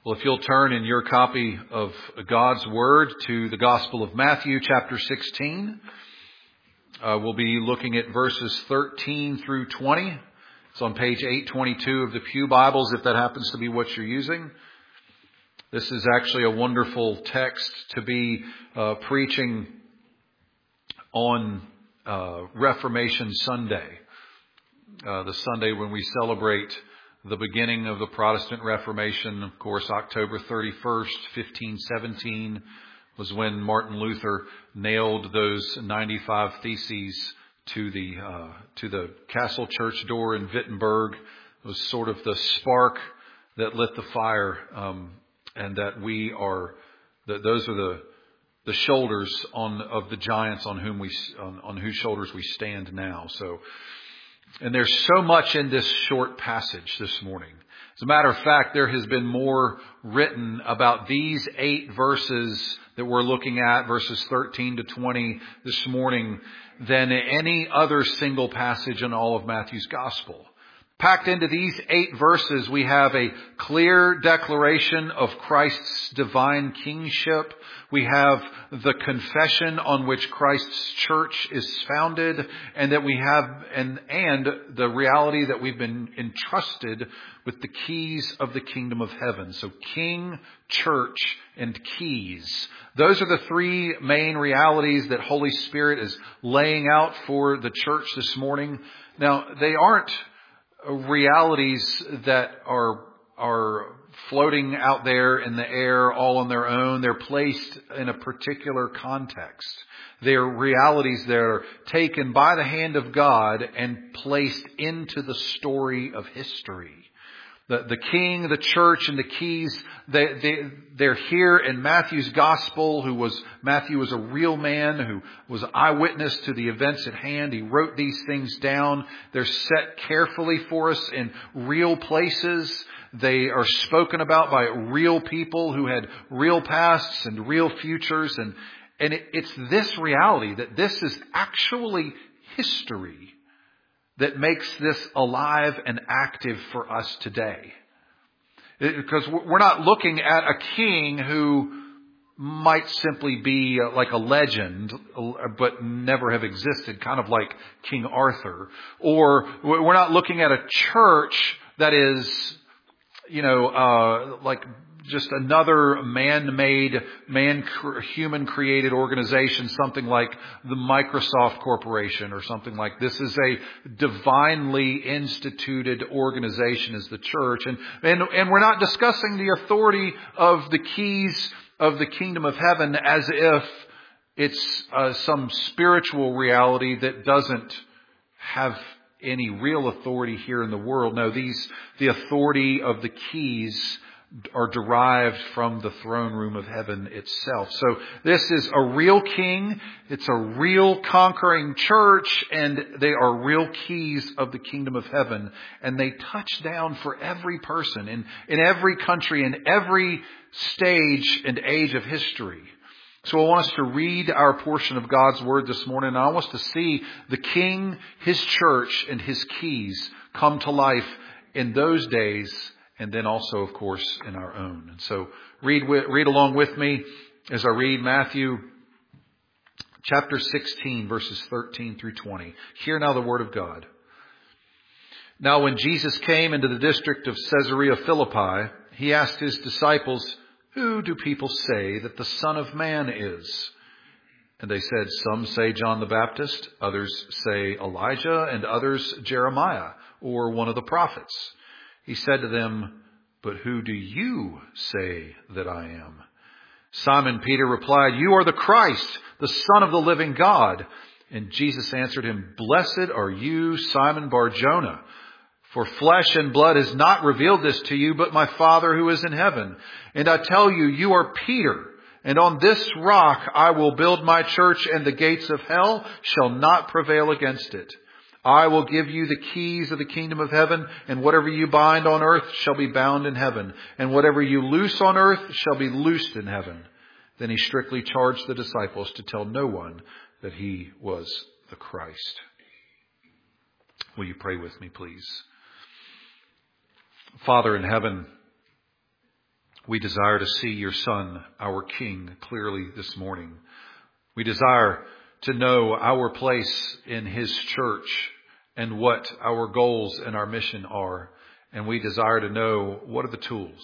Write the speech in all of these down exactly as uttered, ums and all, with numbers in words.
Well, if you'll turn in your copy of God's Word to the Gospel of Matthew, chapter sixteen, uh, we'll be looking at verses thirteen through twenty. It's on page eight twenty-two of the Pew Bibles, if that happens to be what you're using. This is actually a wonderful text to be uh, preaching on uh, Reformation Sunday, uh, the Sunday when we celebrate the beginning of the Protestant Reformation. Of course, October thirty-first, fifteen seventeen was when Martin Luther nailed those ninety-five theses to the uh, to the castle church door in Wittenberg. It was sort of the spark that lit the fire, um, and that we are that those are the the shoulders on of the giants on whom we on, on whose shoulders we stand now. So. And there's so much in this short passage this morning. As a matter of fact, there has been more written about these eight verses that we're looking at, verses thirteen to twenty this morning, than any other single passage in all of Matthew's gospel. Packed into these eight verses, we have a clear declaration of Christ's divine kingship. We have the confession on which Christ's church is founded, and that we have, and, and the reality that we've been entrusted with the keys of the kingdom of heaven. So king, church, and keys. Those are the three main realities that Holy Spirit is laying out for the church this morning. Now, they aren't realities that are are floating out there in the air all on their own. They're placed in a particular context. They're realities that are taken by the hand of God and placed into the story of history. The, the king, the church, and the keys, they, they, they're here in Matthew's gospel, who was, Matthew was a real man who was eyewitness to the events at hand. He wrote these things down. They're set carefully for us in real places. They are spoken about by real people who had real pasts and real futures. And, and it, it's this reality that this is actually history that makes this alive and active for us today. Because we're not looking at a king who might simply be like a legend, but never have existed, kind of like King Arthur. Or we're not looking at a church that is, you know, uh, like just another man-made, man, human-created organization, something like the Microsoft Corporation or something like this. Is a divinely instituted organization as the church. And, and, and we're not discussing the authority of the keys of the kingdom of heaven as if it's uh, some spiritual reality that doesn't have any real authority here in the world. No, these, the authority of the keys are derived from the throne room of heaven itself. So this is a real king. It's a real conquering church, and they are real keys of the kingdom of heaven. And they touch down for every person in, in every country, in every stage and age of history. So I want us to read our portion of God's Word this morning. And I want us to see the King, His church, and His keys come to life in those days, and then also, of course, in our own. And so read read along with me as I read Matthew chapter sixteen, verses thirteen through twenty. Hear now the word of God. Now when Jesus came into the district of Caesarea Philippi, he asked his disciples, "Who do people say that the Son of Man is?" And they said, "Some say John the Baptist, others say Elijah, and others Jeremiah, or one of the prophets." He said to them, "But who do you say that I am?" Simon Peter replied, "You are the Christ, the Son of the living God." And Jesus answered him, "Blessed are you, Simon Bar-Jonah, for flesh and blood has not revealed this to you, but my Father who is in heaven. And I tell you, you are Peter, and on this rock I will build my church, and the gates of hell shall not prevail against it. I will give you the keys of the kingdom of heaven, and whatever you bind on earth shall be bound in heaven, and whatever you loose on earth shall be loosed in heaven." Then he strictly charged the disciples to tell no one that he was the Christ. Will you pray with me, please? Father in heaven, We desire to see your Son, our King, clearly this morning. We desire to know our place in his church and what our goals and our mission are. And we desire to know what are the tools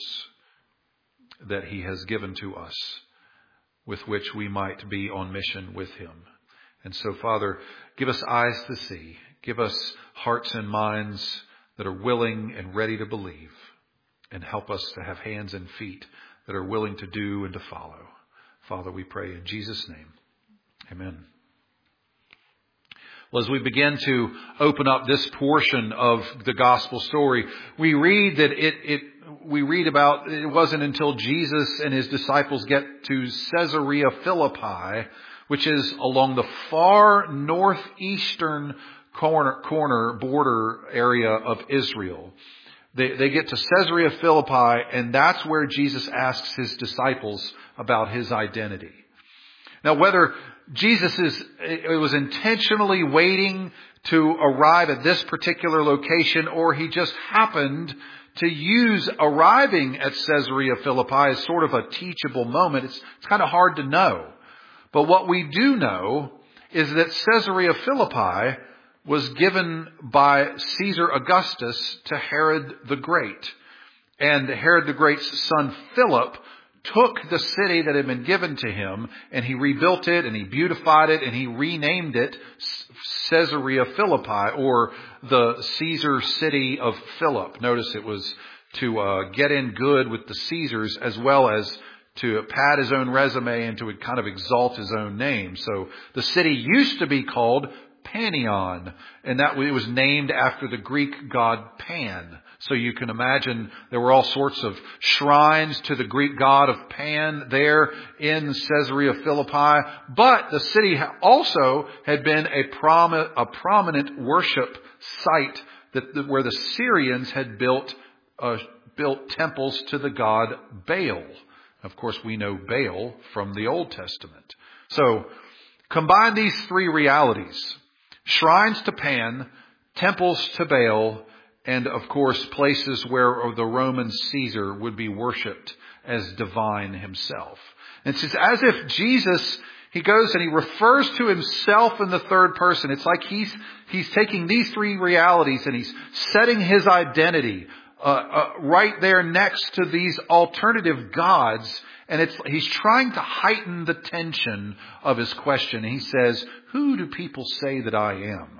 that he has given to us with which we might be on mission with him. And so, Father, give us eyes to see. Give us hearts and minds that are willing and ready to believe. And help us to have hands and feet that are willing to do and to follow. Father, we pray in Jesus' name. Amen. Well, as we begin to open up this portion of the gospel story, we read that it, it we read about it wasn't until Jesus and his disciples get to Caesarea Philippi, which is along the far northeastern corner, corner border area of Israel. They, they get to Caesarea Philippi, and that's where Jesus asks his disciples about his identity. Now, whether Jesus is, it was intentionally waiting to arrive at this particular location, or he just happened to use arriving at Caesarea Philippi as sort of a teachable moment, it's, it's kind of hard to know. But what we do know is that Caesarea Philippi was given by Caesar Augustus to Herod the Great. And Herod the Great's son Philip took the city that had been given to him and he rebuilt it and he beautified it and he renamed it Caesarea Philippi, or the Caesar city of Philip. Notice it was to uh, get in good with the Caesars as well as to pad his own resume and to kind of exalt his own name. So the city used to be called Panion, and that it was named after the Greek god Pan. So you can imagine there were all sorts of shrines to the Greek god of Pan there in Caesarea Philippi. But the city also had been a, prom- a prominent worship site that, where the Syrians had built uh, built temples to the god Baal. Of course, we know Baal from the Old Testament. So combine these three realities: shrines to Pan, temples to Baal, and of course places where the Roman Caesar would be worshipped as divine himself. And it's as if Jesus, he goes and he refers to himself in the third person. It's like he's he's taking these three realities and he's setting his identity uh, uh, right there next to these alternative gods. And it's he's trying to heighten the tension of his question. And he says, "Who do people say that I am?"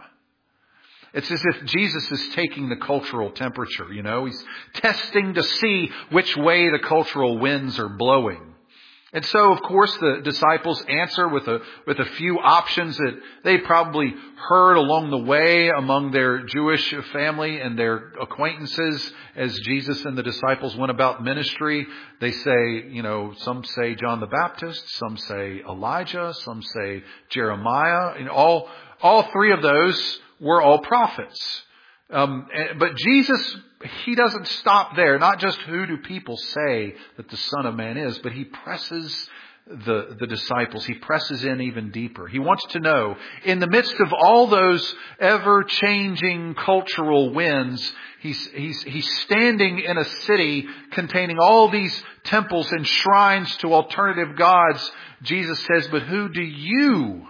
It's as if Jesus is taking the cultural temperature, you know. He's testing to see which way the cultural winds are blowing. And so, of course, the disciples answer with a with a few options that they probably heard along the way among their Jewish family and their acquaintances as Jesus and the disciples went about ministry. They say, you know, some say John the Baptist, some say Elijah, some say Jeremiah. And all all three of those were all prophets. Um, but Jesus, he doesn't stop there. Not just who do people say that the Son of Man is, but he presses the, the disciples. He presses in even deeper. He wants to know, in the midst of all those ever-changing cultural winds, he's, he's, he's standing in a city containing all these temples and shrines to alternative gods. Jesus says, "But who do you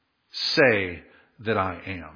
say that I am?"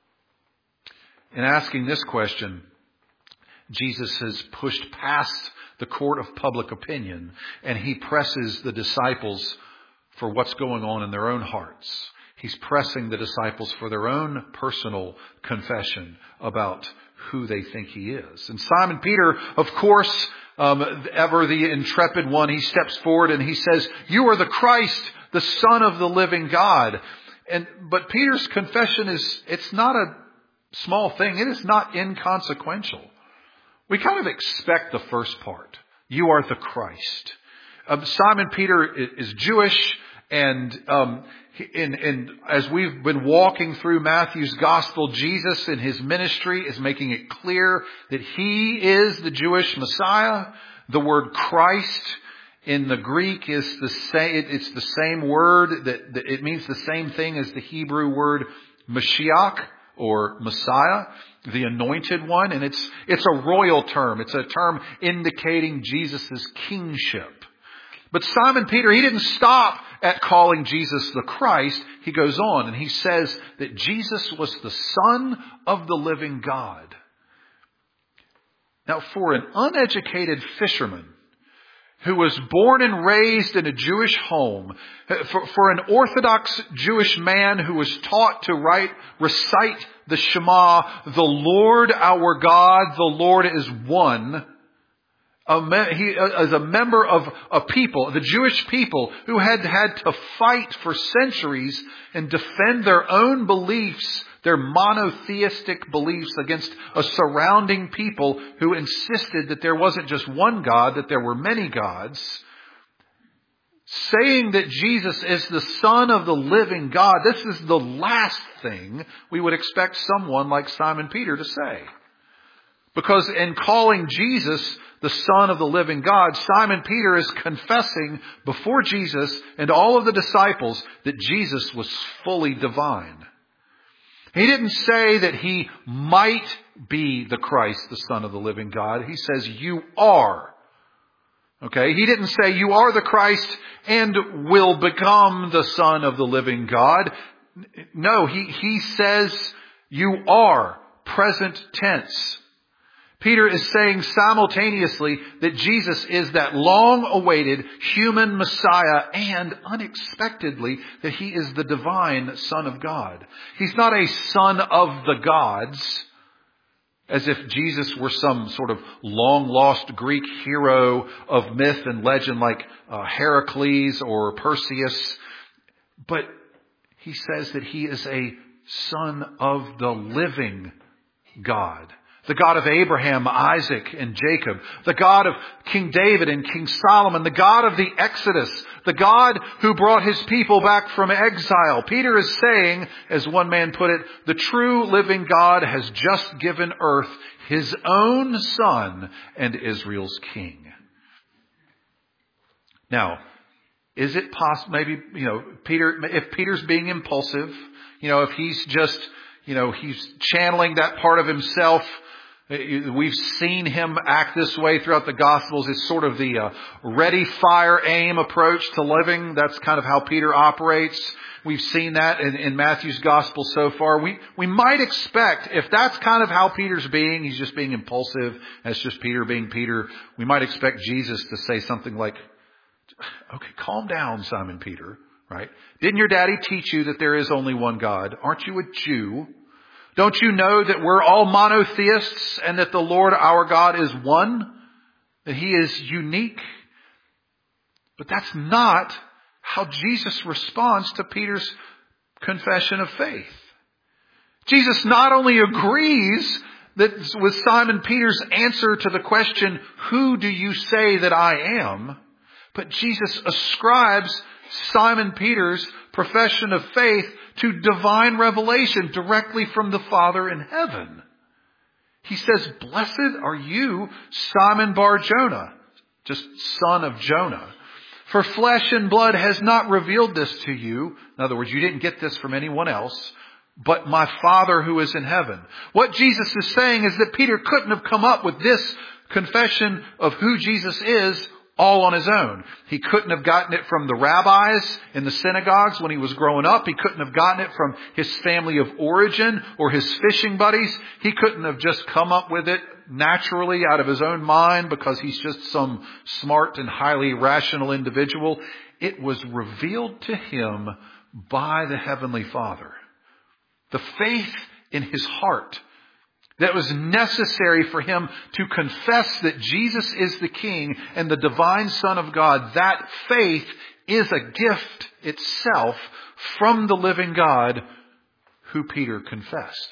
In asking this question, Jesus has pushed past the court of public opinion and he presses the disciples for what's going on in their own hearts. He's pressing the disciples for their own personal confession about who they think he is. And Simon Peter, of course, um, ever the intrepid one, he steps forward and he says, "You are the Christ, the Son of the living God." And but Peter's confession is, it's not a small thing. It is not inconsequential. We kind of expect the first part. You are the Christ. Um, Simon Peter is Jewish, and um, in, in, as we've been walking through Matthew's gospel, Jesus in his ministry is making it clear that he is the Jewish Messiah. The word Christ in the Greek is the same. It's the same word that, that it means the same thing as the Hebrew word Mashiach, or Messiah, the anointed one. And it's, it's a royal term. It's a term indicating Jesus' kingship. But Simon Peter, he didn't stop at calling Jesus the Christ. He goes on and he says that Jesus was the Son of the living God. Now, for an uneducated fisherman who was born and raised in a Jewish home, for, for an Orthodox Jewish man who was taught to write, recite the Shema, the Lord our God, the Lord is one. A me- he, as a member of a people, the Jewish people who had had to fight for centuries and defend their own beliefs, their monotheistic beliefs against a surrounding people who insisted that there wasn't just one God, that there were many gods. Saying that Jesus is the Son of the living God, this is the last thing we would expect someone like Simon Peter to say. Because in calling Jesus the Son of the living God, Simon Peter is confessing before Jesus and all of the disciples that Jesus was fully divine. He didn't say that he might be the Christ, the Son of the living God. He says, you are. Okay? He didn't say you are the Christ and will become the Son of the living God. No, he, he says you are, present tense. Peter is saying simultaneously that Jesus is that long-awaited human Messiah and unexpectedly that he is the divine Son of God. He's not a son of the gods, as if Jesus were some sort of long-lost Greek hero of myth and legend like uh, Heracles or Perseus. But he says that he is a son of the living God. The God of Abraham, Isaac, and Jacob. The God of King David and King Solomon. The God of the Exodus. The God who brought his people back from exile. Peter is saying, as one man put it, the true living God has just given earth his own Son and Israel's King. Now, is it possible, maybe, you know, Peter, if Peter's being impulsive, you know, if he's just, you know, he's channeling that part of himself. We've seen him act this way throughout the Gospels. It's sort of the uh, ready, fire, aim approach to living. That's kind of how Peter operates. We've seen that in, in Matthew's Gospel so far. We we might expect, if that's kind of how Peter's being, he's just being impulsive, and it's just Peter being Peter, we might expect Jesus to say something like, okay, calm down, Simon Peter, right? Didn't your daddy teach you that there is only one God? Aren't you a Jew? Don't you know that we're all monotheists and that the Lord our God is one? That he is unique? But that's not how Jesus responds to Peter's confession of faith. Jesus not only agrees that with Simon Peter's answer to the question, who do you say that I am? But Jesus ascribes Simon Peter's profession of faith to divine revelation directly from the Father in heaven. He says, blessed are you, Simon Bar-Jonah, just son of Jonah. For flesh and blood has not revealed this to you. In other words, you didn't get this from anyone else, but my Father who is in heaven. What Jesus is saying is that Peter couldn't have come up with this confession of who Jesus is all on his own. He couldn't have gotten it from the rabbis in the synagogues when he was growing up. He couldn't have gotten it from his family of origin or his fishing buddies. He couldn't have just come up with it naturally out of his own mind because he's just some smart and highly rational individual. It was revealed to him by the Heavenly Father. The faith in his heart that was necessary for him to confess that Jesus is the King and the divine Son of God. That faith is a gift itself from the living God who Peter confessed.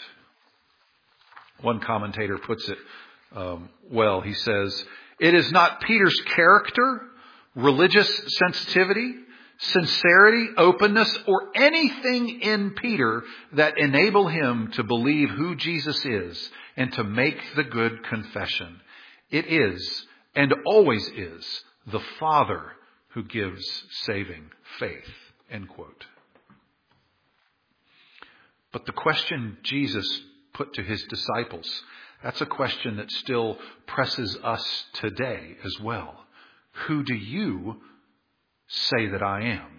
One commentator puts it um, well. He says, it is not Peter's character, religious sensitivity, sincerity, openness, or anything in Peter that enable him to believe who Jesus is and to make the good confession. It is, and always is, the Father who gives saving faith. End quote. But the question Jesus put to his disciples, that's a question that still presses us today as well. Who do you say that I am?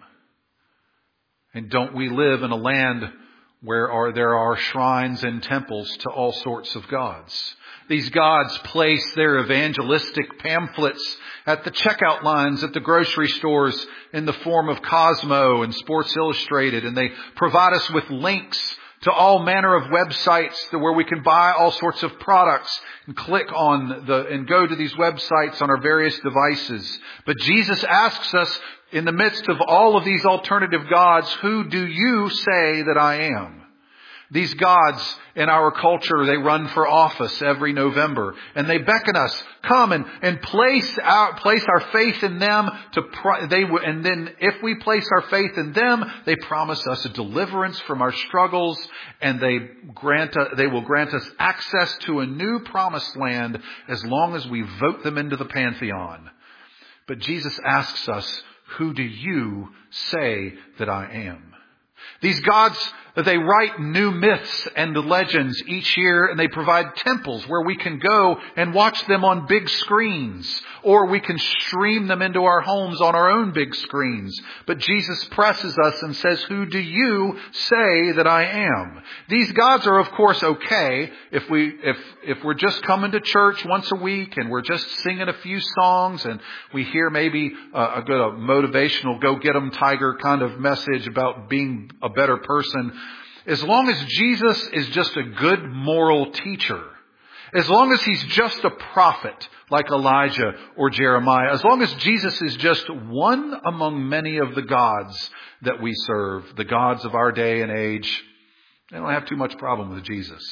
And don't we live in a land where are, there are shrines and temples to all sorts of gods? These gods place their evangelistic pamphlets at the checkout lines at the grocery stores in the form of Cosmo and Sports Illustrated, and they provide us with links to all manner of websites where we can buy all sorts of products and click on the and go to these websites on our various devices. But Jesus asks us, in the midst of all of these alternative gods, who do you say that I am? These gods in our culture, they run for office every November, and they beckon us, come and, and place our, place our faith in them to, pro- they, and then if we place our faith in them, they promise us a deliverance from our struggles, and they grant, uh, they will grant us access to a new promised land as long as we vote them into the pantheon. But Jesus asks us, who do you say that I am? These gods, they write new myths and legends each year, and they provide temples where we can go and watch them on big screens, or we can stream them into our homes on our own big screens. But Jesus presses us and says, who do you say that I am? These gods are, of course, okay if we, if, if we're just coming to church once a week and we're just singing a few songs and we hear maybe a, a good a motivational go get 'em tiger kind of message about being a better person. As long as Jesus is just a good moral teacher, as long as he's just a prophet like Elijah or Jeremiah, as long as Jesus is just one among many of the gods that we serve, the gods of our day and age, they don't have too much problem with Jesus,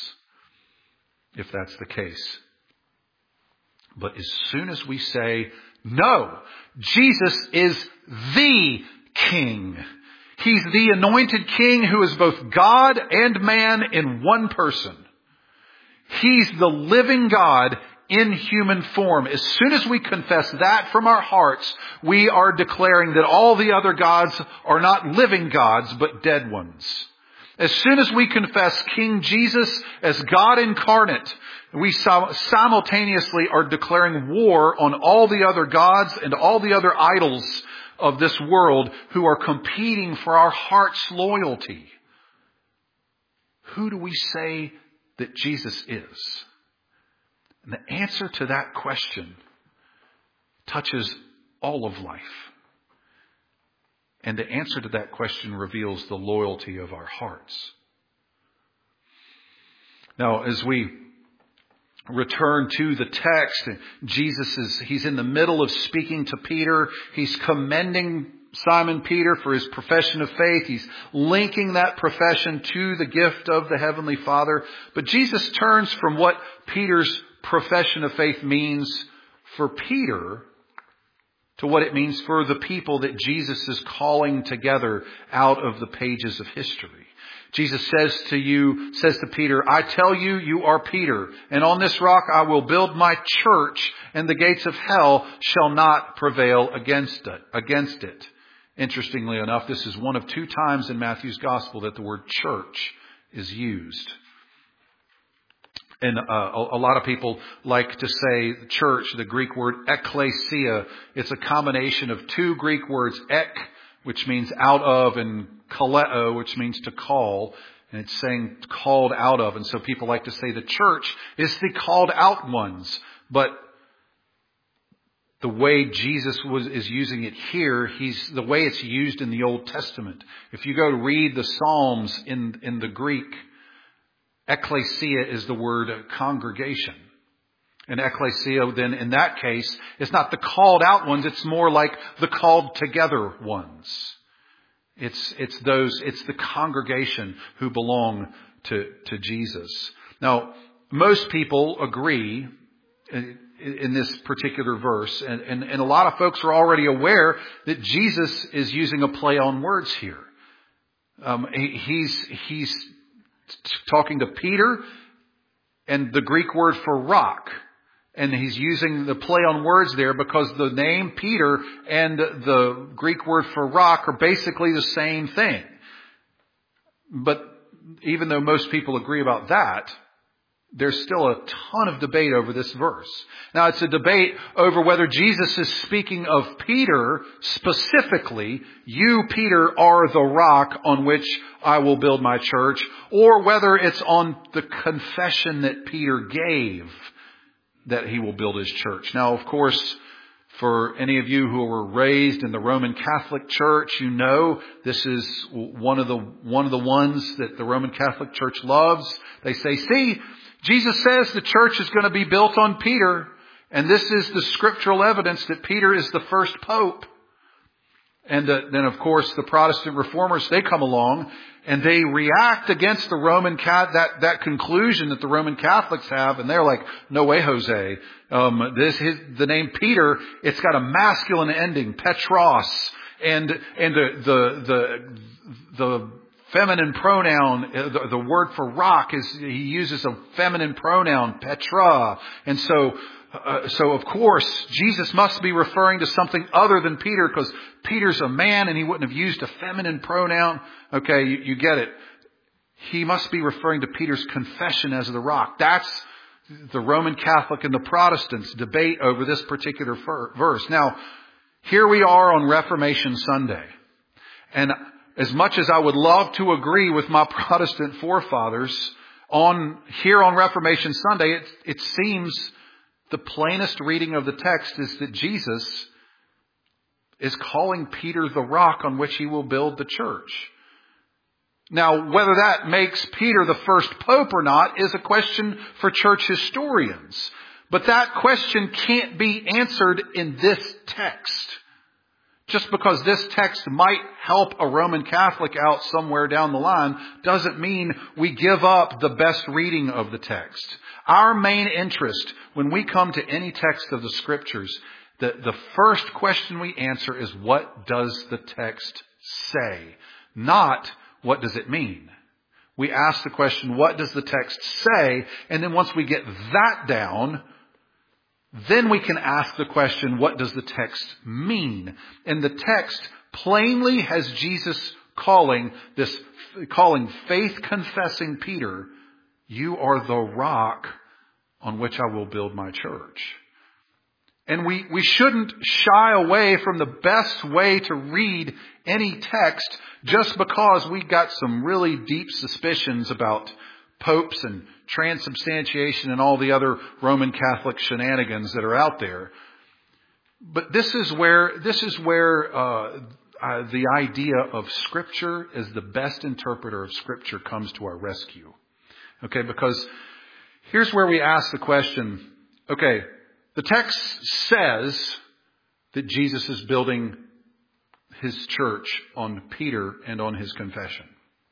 if that's the case. But as soon as we say, no, Jesus is the King, he's the anointed King who is both God and man in one person. He's the living God in human form. As soon as we confess that from our hearts, we are declaring that all the other gods are not living gods, but dead ones. As soon as we confess King Jesus as God incarnate, we simultaneously are declaring war on all the other gods and all the other idols of this world who are competing for our heart's loyalty. Who do we say that Jesus is? And the answer to that question touches all of life. And the answer to that question reveals the loyalty of our hearts. Now, as we return to the text, Jesus is, he's in the middle of speaking to Peter. He's commending Simon Peter for his profession of faith. He's linking that profession to the gift of the Heavenly Father. But Jesus turns from what Peter's profession of faith means for Peter to what it means for the people that Jesus is calling together out of the pages of history. Jesus says to you, says to Peter, I tell you, you are Peter, and on this rock I will build my church, and the gates of hell shall not prevail against it. Against it. Interestingly enough, this is one of two times in Matthew's gospel that the word church is used. And uh, a, a lot of people like to say church, the Greek word ekklesia. It's a combination of two Greek words, ek, which means out of, and kaleo, which means to call. And it's saying called out of. And so people like to say the church is the called out ones. But the way Jesus was is using it here, he's the way it's used in the Old Testament. If you go to read the Psalms in, in the Greek, ekklesia is the word congregation. And ekklesia then in that case, it's not the called out ones, it's more like the called together ones. It's, it's those, it's the congregation who belong to, to Jesus. Now, most people agree in, in this particular verse, and, and, and a lot of folks are already aware that Jesus is using a play on words here. Um, he, he's, he's talking to Peter and the Greek word for rock. And he's using the play on words there because the name Peter and the Greek word for rock are basically the same thing. But even though most people agree about that, there's still a ton of debate over this verse. Now, it's a debate over whether Jesus is speaking of Peter specifically. You, Peter, are the rock on which I will build my church, or whether it's on the confession that Peter gave that he will build his church. Now, of course, for any of you who were raised in the Roman Catholic Church, you know this is one of the one of the ones that the Roman Catholic Church loves. They say, see, Jesus says the church is going to be built on Peter, and this is the scriptural evidence that Peter is the first pope. And uh, then, of course, the Protestant reformers, they come along and they react against the Roman Cat that that conclusion that the Roman Catholics have, and they're like, "No way, Jose! Um, this his, the name Peter. It's got a masculine ending, Petros, and and the the the the feminine pronoun. The, the word for rock is he uses a feminine pronoun, Petra, and so." Uh, so of course, Jesus must be referring to something other than Peter, because Peter's a man and he wouldn't have used a feminine pronoun. Okay, you, you get it. He must be referring to Peter's confession as the rock. That's the Roman Catholic and the Protestants' debate over this particular fer- verse. Now, here we are on Reformation Sunday. And as much as I would love to agree with my Protestant forefathers, on here on Reformation Sunday, it, it seems the plainest reading of the text is that Jesus is calling Peter the rock on which he will build the church. Now, whether that makes Peter the first pope or not is a question for church historians. But that question can't be answered in this text. Just because this text might help a Roman Catholic out somewhere down the line doesn't mean we give up the best reading of the text. Our main interest when we come to any text of the Scriptures, the, the first question we answer is, what does the text say? Not, what does it mean? We ask the question, what does the text say? And then once we get that down, then we can ask the question, what does the text mean? And the text plainly has Jesus calling this, calling faith-confessing Peter, you are the rock on which I will build my church. And we, we shouldn't shy away from the best way to read any text just because we got some really deep suspicions about popes and transubstantiation and all the other Roman Catholic shenanigans that are out there. But this is where, this is where, uh, uh, the idea of Scripture as the best interpreter of Scripture comes to our rescue. Okay, because here's where we ask the question, okay, the text says that Jesus is building his church on Peter and on his confession.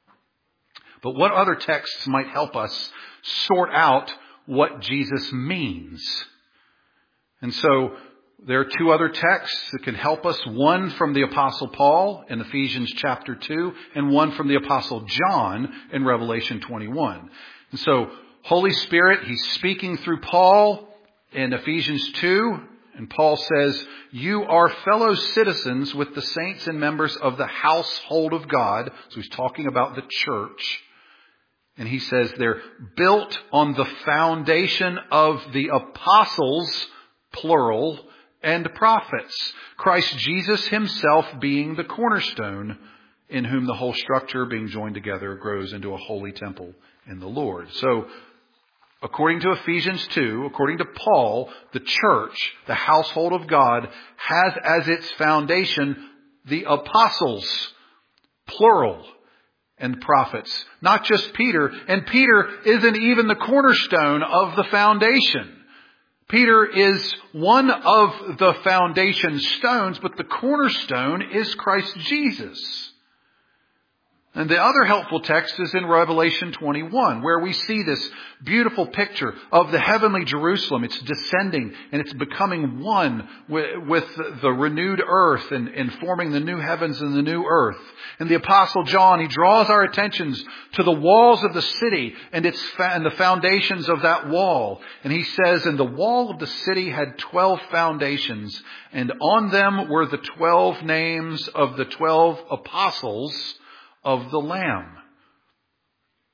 But what other texts might help us sort out what Jesus means? And so there are two other texts that can help us. One from the Apostle Paul in Ephesians chapter two, and one from the Apostle John in Revelation twenty-one. And so Holy Spirit, he's speaking through Paul in Ephesians two. And Paul says, you are fellow citizens with the saints and members of the household of God. So he's talking about the church. And he says they're built on the foundation of the apostles, plural, and prophets. Christ Jesus himself being the cornerstone, in whom the whole structure being joined together grows into a holy temple in the Lord. So, according to Ephesians two, according to Paul, the church, the household of God, has as its foundation the apostles, plural, and prophets. Not just Peter. And Peter isn't even the cornerstone of the foundation. Peter is one of the foundation stones, but the cornerstone is Christ Jesus. And the other helpful text is in Revelation twenty-one, where we see this beautiful picture of the heavenly Jerusalem. It's descending and it's becoming one with, with the renewed earth and, and forming the new heavens and the new earth. And the Apostle John, he draws our attentions to the walls of the city and its and the foundations of that wall. And he says, and the wall of the city had twelve foundations, and on them were the twelve names of the twelve apostles of the Lamb.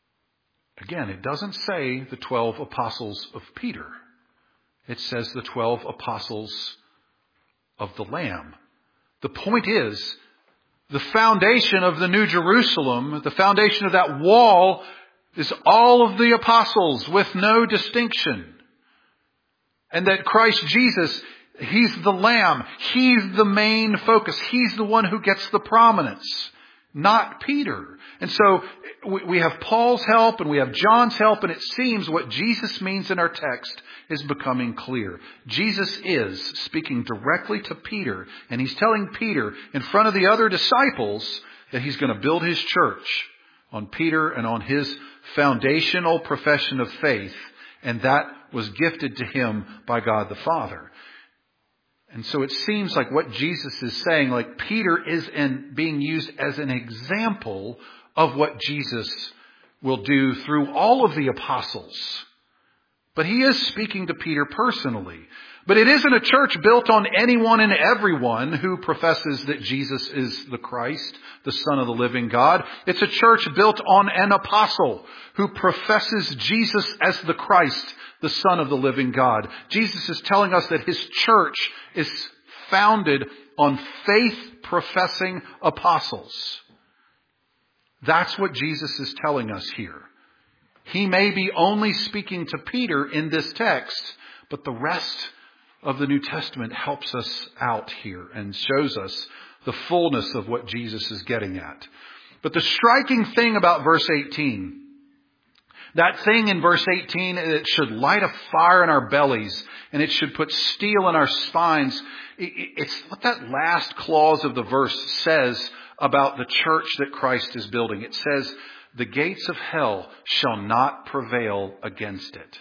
Again, it doesn't say the twelve apostles of Peter. It says the twelve apostles of the Lamb. The point is, the foundation of the New Jerusalem, the foundation of that wall, is all of the apostles with no distinction. And that Christ Jesus, He's the Lamb. He's the main focus. He's the one who gets the prominence, not Peter. And so we have Paul's help and we have John's help, and it seems what Jesus means in our text is becoming clear. Jesus is speaking directly to Peter, and He's telling Peter in front of the other disciples that He's going to build His church on Peter and on his foundational profession of faith, and that was gifted to him by God the Father. And so it seems like what Jesus is saying, like Peter is in, being used as an example of what Jesus will do through all of the apostles. But He is speaking to Peter personally. But it isn't a church built on anyone and everyone who professes that Jesus is the Christ, the Son of the living God. It's a church built on an apostle who professes Jesus as the Christ, the Son of the living God. Jesus is telling us that His church is founded on faith-professing apostles. That's what Jesus is telling us here. He may be only speaking to Peter in this text, but the rest of the New Testament helps us out here and shows us the fullness of what Jesus is getting at. But the striking thing about verse eighteen, that thing in verse eighteen, it should light a fire in our bellies and it should put steel in our spines. It's what that last clause of the verse says about the church that Christ is building. It says, the gates of hell shall not prevail against it.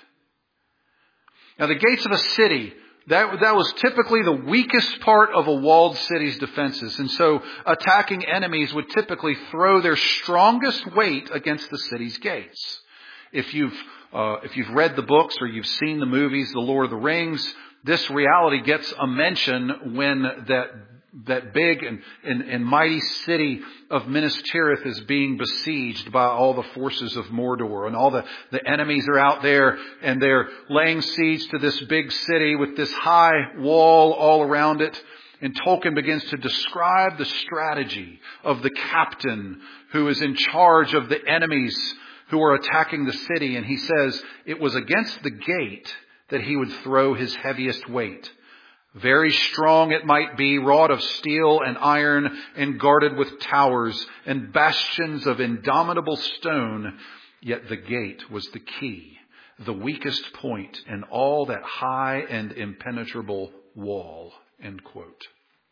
Now, the gates of a city, that, that was typically the weakest part of a walled city's defenses. And so attacking enemies would typically throw their strongest weight against the city's gates. If you've, uh, if you've read the books or you've seen the movies, The Lord of the Rings, this reality gets a mention when that that big and, and, and mighty city of Minas Tirith is being besieged by all the forces of Mordor, and all the, the enemies are out there and they're laying siege to this big city with this high wall all around it. And Tolkien begins to describe the strategy of the captain who is in charge of the enemies who are attacking the city. And he says it was against the gate that he would throw his heaviest weight. Very strong it might be, wrought of steel and iron, and guarded with towers and bastions of indomitable stone. Yet the gate was the key, the weakest point in all that high and impenetrable wall. End quote.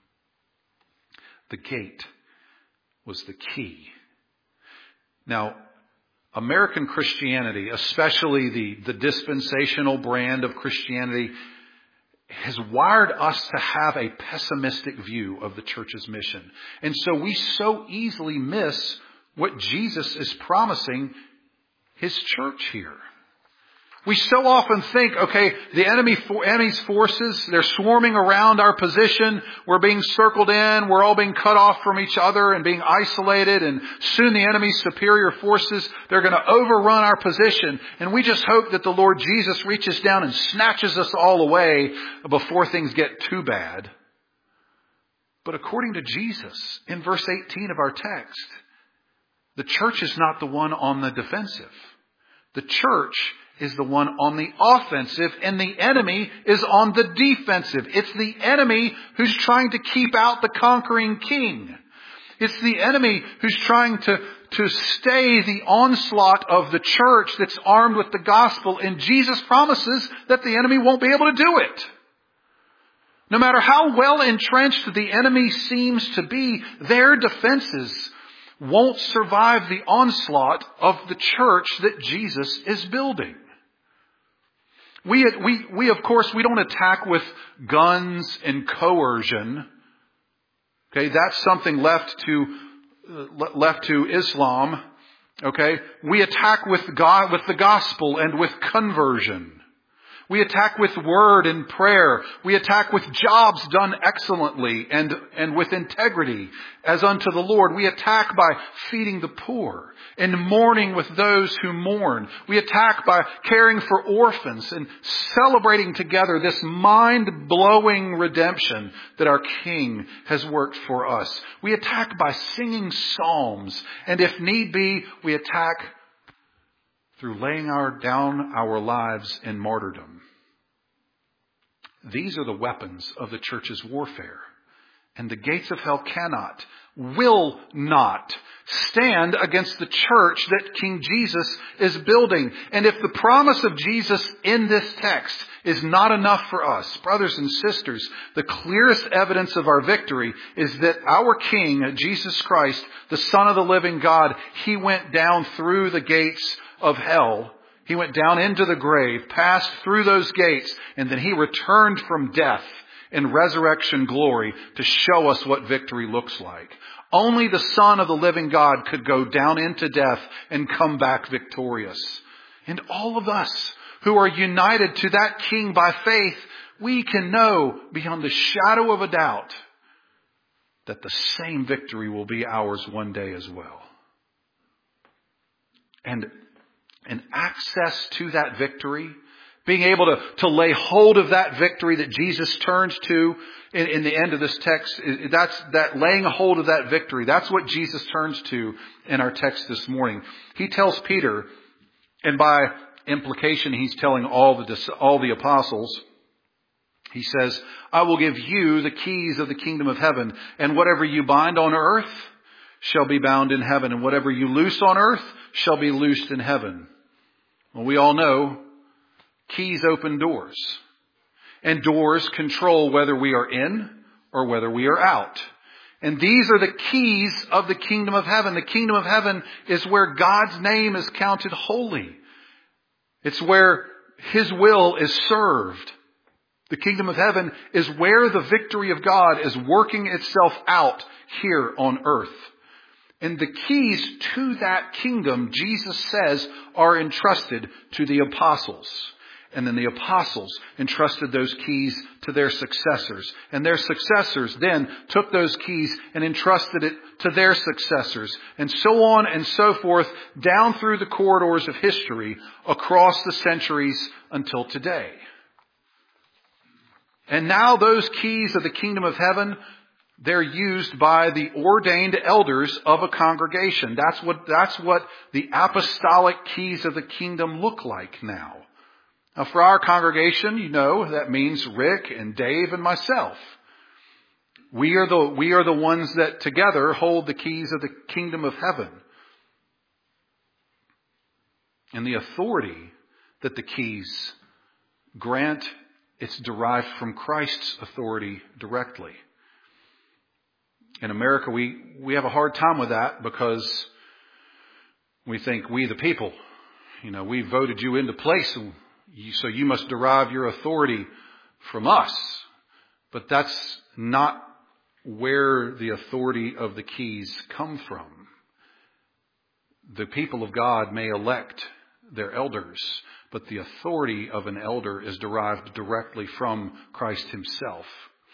The gate was the key. Now, American Christianity, especially the, the dispensational brand of Christianity, has wired us to have a pessimistic view of the church's mission. And so we so easily miss what Jesus is promising His church here. We so often think, okay, the enemy, enemy's forces, they're swarming around our position. We're being circled in. We're all being cut off from each other and being isolated. And soon the enemy's superior forces, they're going to overrun our position. And we just hope that the Lord Jesus reaches down and snatches us all away before things get too bad. But according to Jesus, in verse eighteen of our text, the church is not the one on the defensive. The church is the one on the offensive, and the enemy is on the defensive. It's the enemy who's trying to keep out the conquering king. It's the enemy who's trying to, to stay the onslaught of the church that's armed with the gospel. And Jesus promises that the enemy won't be able to do it. No matter how well entrenched the enemy seems to be, their defenses won't survive the onslaught of the church that Jesus is building. We, we, we, of course, we don't attack with guns and coercion. Okay, that's something left to, uh, left to Islam. Okay, we attack with God, with the gospel and with conversion. We attack with word and prayer. We attack with jobs done excellently and, and with integrity as unto the Lord. We attack by feeding the poor and mourning with those who mourn. We attack by caring for orphans and celebrating together this mind-blowing redemption that our King has worked for us. We attack by singing psalms. And if need be, we attack through laying our, down our lives in martyrdom. These are the weapons of the church's warfare. And the gates of hell cannot, will not stand against the church that King Jesus is building. And if the promise of Jesus in this text is not enough for us, brothers and sisters, the clearest evidence of our victory is that our King, Jesus Christ, the Son of the living God, He went down through the gates of hell. He went down into the grave, passed through those gates, and then He returned from death in resurrection glory to show us what victory looks like. Only the Son of the living God could go down into death and come back victorious. And all of us who are united to that King by faith, we can know beyond the shadow of a doubt that the same victory will be ours one day as well. And, and access to that victory, being able to, to lay hold of that victory that Jesus turns to in, in the end of this text, that's that laying hold of that victory. That's what Jesus turns to in our text this morning. He tells Peter, and by implication, he's telling all the, all the apostles, he says, I will give you the keys of the kingdom of heaven, and whatever you bind on earth shall be bound in heaven, and whatever you loose on earth shall be loosed in heaven. Well, we all know keys open doors. And doors control whether we are in or whether we are out. And these are the keys of the kingdom of heaven. The kingdom of heaven is where God's name is counted holy. It's where His will is served. The kingdom of heaven is where the victory of God is working itself out here on earth. And the keys to that kingdom, Jesus says, are entrusted to the apostles. And then the apostles entrusted those keys to their successors. And their successors then took those keys and entrusted it to their successors. And so on and so forth, down through the corridors of history, across the centuries until today. And now those keys of the kingdom of heaven, they're used by the ordained elders of a congregation. That's what, that's what the apostolic keys of the kingdom look like now. Now, for our congregation, you know, that means Rick and Dave and myself. We are the, we are the ones that together hold the keys of the kingdom of heaven. And the authority that the keys grant, it's derived from Christ's authority directly. In America, we, we have a hard time with that because we think we the people, you know, we voted you into place, and so you must derive your authority from us. But that's not where the authority of the keys come from. The people of God may elect their elders, but the authority of an elder is derived directly from Christ Himself.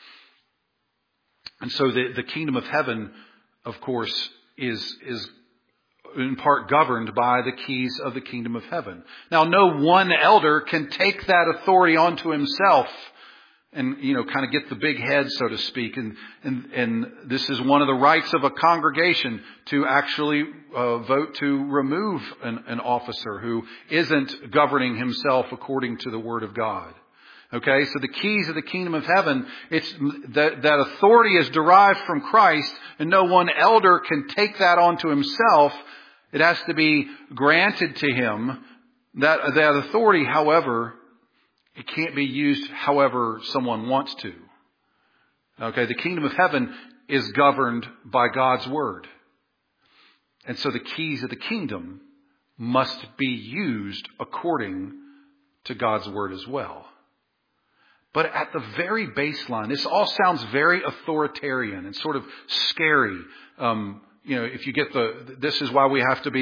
And so the, the kingdom of heaven, of course, is, is in part governed by the keys of the kingdom of heaven. Now, no one elder can take that authority onto himself and, you know, kind of get the big head, so to speak. And, and, and this is one of the rights of a congregation to actually uh, vote to remove an, an officer who isn't governing himself according to the Word of God. Okay, so the keys of the kingdom of heaven, it's that, that authority is derived from Christ, and no one elder can take that onto himself. It has to be granted to him. That, that authority, however, it can't be used however someone wants to. Okay, the kingdom of heaven is governed by God's word. And so the keys of the kingdom must be used according to God's word as well. But at the very baseline, this all sounds very authoritarian and sort of scary. Um, you know, if you get the, this is why we have to be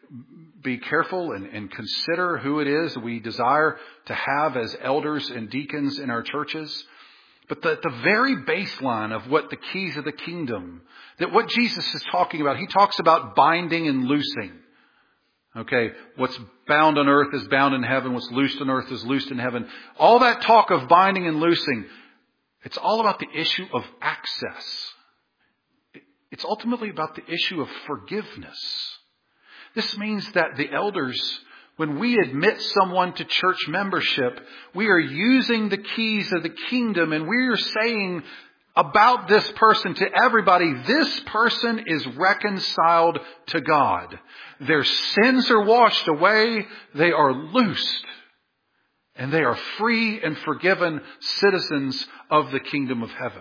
be careful and, and consider who it is we desire to have as elders and deacons in our churches. But the, the very baseline of what the keys of the kingdom, that what Jesus is talking about, he talks about binding and loosing. Okay, what's bound on earth is bound in heaven. What's loosed on earth is loosed in heaven. All that talk of binding and loosing, it's all about the issue of access. It's ultimately about the issue of forgiveness. This means that the elders, when we admit someone to church membership, we are using the keys of the kingdom, and we are saying about this person to everybody, this person is reconciled to God. Their sins are washed away. They are loosed. And they are free and forgiven citizens of the kingdom of heaven.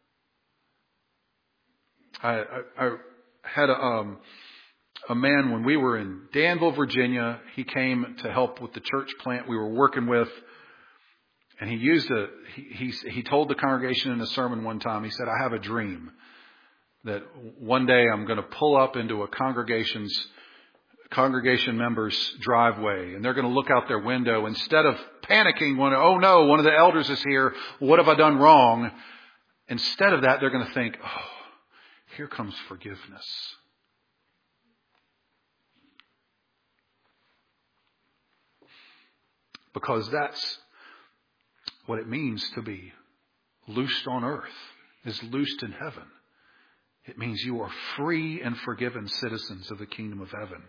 I, I, I had a... Um, A man, when we were in Danville, Virginia, he came to help with the church plant we were working with. And he used a, he, he, he told the congregation in a sermon one time, he said, I have a dream that one day I'm going to pull up into a congregation's, congregation member's driveway, and they're going to look out their window. Instead of panicking, when, oh no, one of the elders is here. What have I done wrong? Instead of that, they're going to think, oh, here comes forgiveness. Because that's what it means to be loosed on earth, is loosed in heaven. It means you are free and forgiven citizens of the kingdom of heaven.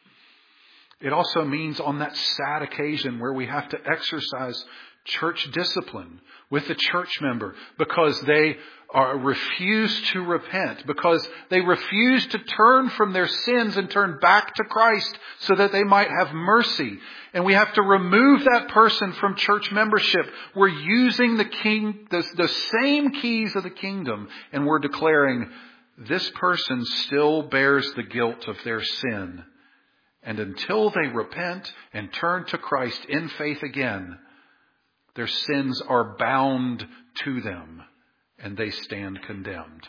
It also means on that sad occasion where we have to exercise church discipline with the church member because they are refuse to repent, because they refuse to turn from their sins and turn back to Christ so that they might have mercy. And we have to remove that person from church membership. We're using the king, the, the same keys of the kingdom, and we're declaring this person still bears the guilt of their sin. And until they repent and turn to Christ in faith again, their sins are bound to them and they stand condemned.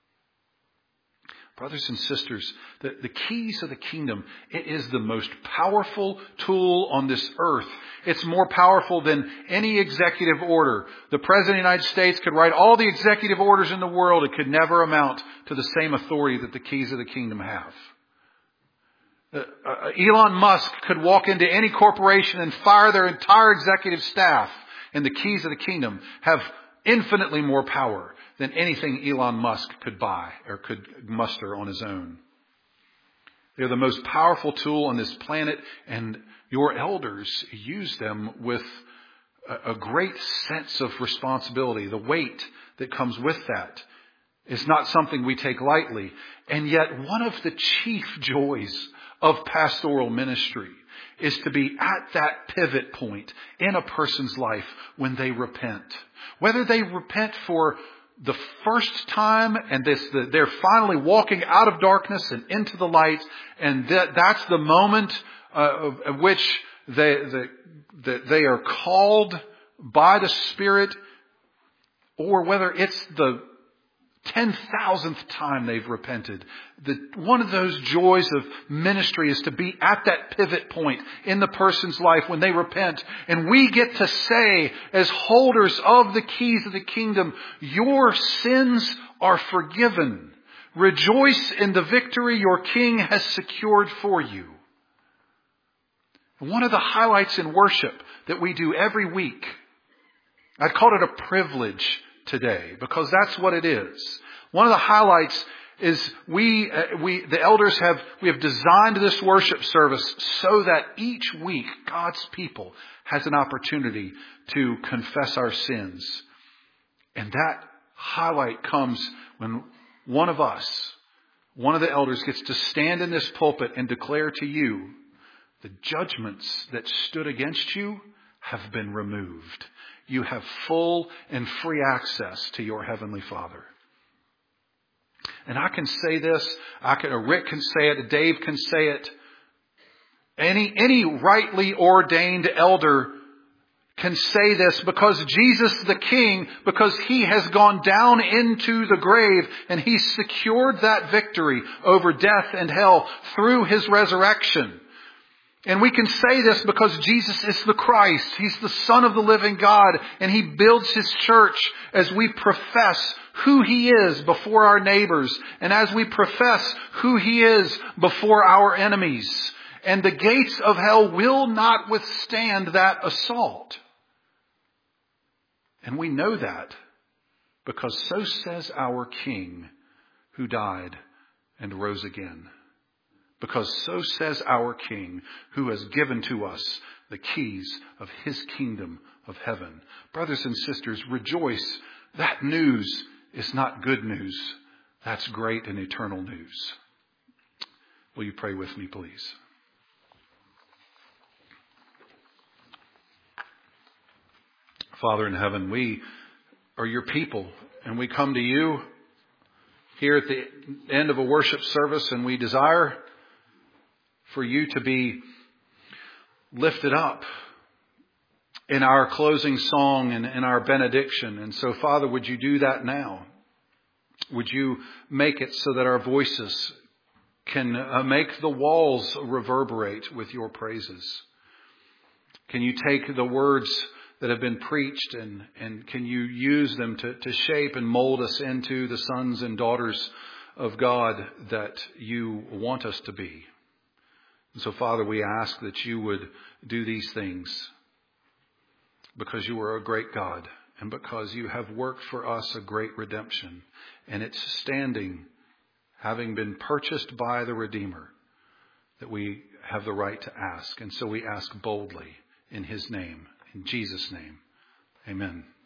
Brothers and sisters, the, the keys of the kingdom, it is the most powerful tool on this earth. It's more powerful than any executive order. The President of the United States could write all the executive orders in the world. It could never amount to the same authority that the keys of the kingdom have. Uh, uh, Elon Musk could walk into any corporation and fire their entire executive staff, and the keys of the kingdom have infinitely more power than anything Elon Musk could buy or could muster on his own. They're the most powerful tool on this planet, and your elders use them with a, a great sense of responsibility. The weight that comes with that is not something we take lightly. And yet one of the chief joys of pastoral ministry is to be at that pivot point in a person's life when they repent. Whether they repent for the first time and this, the, they're finally walking out of darkness and into the light, and that, that's the moment uh, of, of which they, the, the, they are called by the Spirit, or whether it's the ten thousandth time they've repented. The, one of those joys of ministry is to be at that pivot point in the person's life when they repent. And we get to say, as holders of the keys of the kingdom, your sins are forgiven. Rejoice in the victory your King has secured for you. One of the highlights in worship that we do every week, I'd call it a privilege today, because that's what it is. One of the highlights is we, uh, we, the elders have, we have designed this worship service so that each week God's people has an opportunity to confess our sins. And that highlight comes when one of us, one of the elders, gets to stand in this pulpit and declare to you, the judgments that stood against you have been removed. You have full and free access to your Heavenly Father. And I can say this, I can, Rick can say it, Dave can say it. Any, any rightly ordained elder can say this because Jesus the King, because He has gone down into the grave and He secured that victory over death and hell through His resurrection. And we can say this because Jesus is the Christ. He's the Son of the living God, and He builds His church as we profess who He is before our neighbors and as we profess who He is before our enemies. And the gates of hell will not withstand that assault. And we know that because so says our King who died and rose again. Because so says our King who has given to us the keys of His kingdom of heaven. Brothers and sisters, rejoice. That news is not good news. That's great and eternal news. Will you pray with me, please? Father in heaven, we are your people, and we come to you here at the end of a worship service, and we desire for you to be lifted up in our closing song and in our benediction. And so, Father, would you do that now? Would you make it so that our voices can uh, make the walls reverberate with your praises? Can you take the words that have been preached and, and can you use them to, to shape and mold us into the sons and daughters of God that you want us to be? And so, Father, we ask that you would do these things because you are a great God and because you have worked for us a great redemption. And it's standing, having been purchased by the Redeemer, that we have the right to ask. And so we ask boldly in His name, in Jesus' name. Amen.